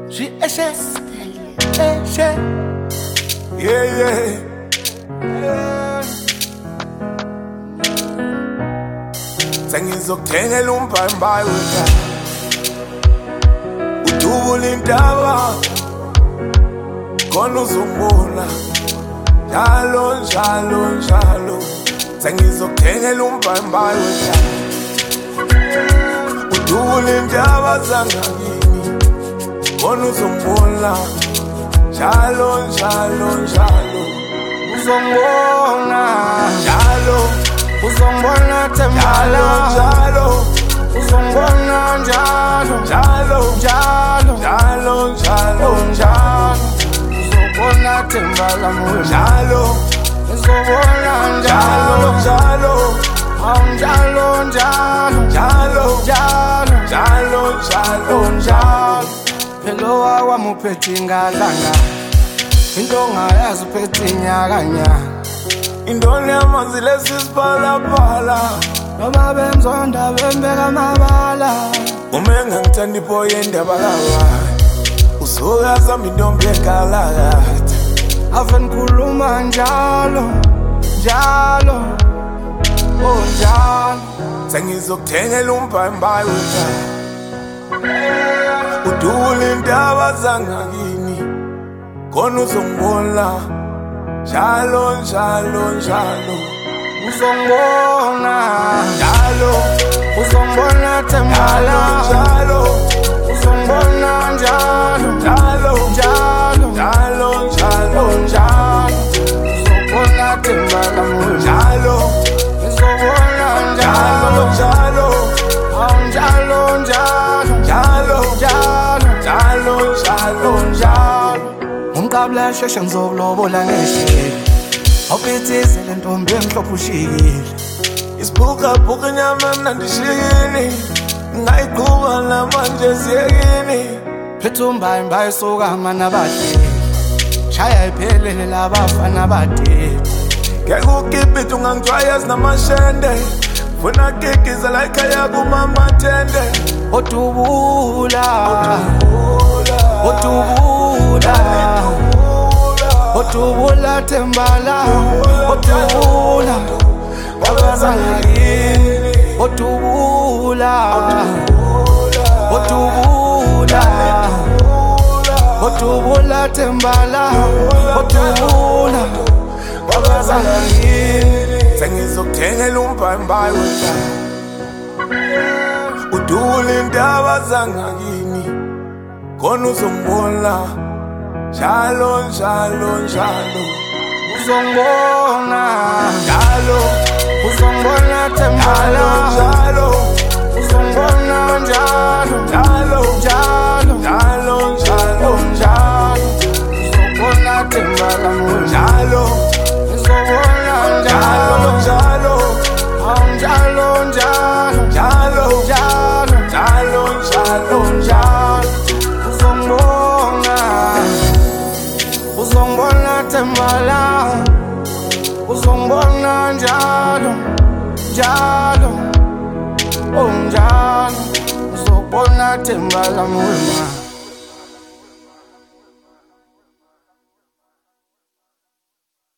Sengizokuthengela umbhayimbayi wekhaya, udubula intaba khona uzongibona njalo njalo njalo. Sengizokuthengela umbhayimbayi wekhaya, udubula intaba zangakini khona uzongibona njalo njalo njalo. Uzongibona njalo, uzongibona Thembala njalo, uzongibona njalo njalo njalo njalo njalo njalo. Uzobona Thembala moyo njalo, uzobona njalo njalo njalo njalo njalo njalo njalo njalo njalo. Phela wami uphethe ingadlanga, into ongayazi uphethe inyakanyaka. indoni yamanzi lesisiphalaphala, noma bemzonda bembeka amabala. uma engangithanda iboya endaba kabayi usukazama intombi engalakade. Ave ngikhuluma njalo njalo oh njalo. Sengizokuthengela umbhayimbayi wekhaya, udubula intaba zangakini khona uzongibona njalo njalo njalo. Uzongibona njalo, uzongibona Thembala njalo uzongibona njalo njalo njalo njalo njalo njalo. Uzobona Thembala moyo njalo, uzobona njalo njalo njalo njalo njalo njalo njalo njalo njalo njalo. Umqabula sheshe ngizokulobola ngeshekeli, awuphithizele ntombi emhlophe ushikile. isibhukabhuka inyama emnandi shikini, ngayiqhuba namanje siyekini. Phethe umbhayimbayi sokama nabahleli, shaya iphelele labafana badeli. Ngeke ukipite ungangijwayezi namashende, funa gigiza la ekhaya kumamatende. Odubula odubula odubula Thembala odubula wabazangakini. Odubula odubula odubula Thembala odubula wabazangakini. Sengizokuthengela umbhayimbayi wekhaya, udubula intaba zangakini khona uzongibona njalo njalo njalo. Uzongibona njalo, uzongibona Thembala njalo uzongibona njalo njalo njalo njalo njalo njalo. Uzobona Thembala moyo njalo, uzobona njalo njalo njalo njalo njalo njalo njalo njalo njalo njalo. Uzongibona uzongibona Thembala uzongibona njalo njalo oh njalo. Uzobona Thembala moyo.